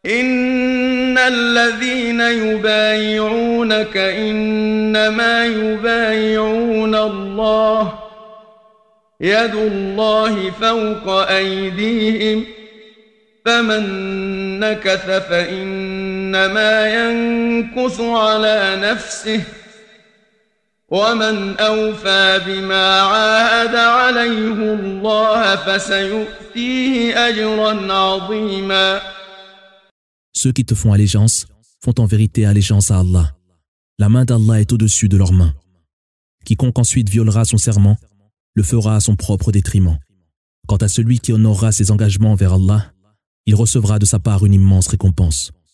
إن الذين يبايعونك إنما يبايعون الله يد الله فوق أيديهم فمن نكث فإنما ينكث على نفسه ومن أوفى بما عاهد عليه الله فسيؤتيه أجرا عظيما. Ceux qui te font allégeance font en vérité allégeance à Allah. La main d'Allah est au-dessus de leurs mains. Quiconque ensuite violera son serment le fera à son propre détriment. Quant à celui qui honorera ses engagements envers Allah, il recevra de sa part une immense récompense.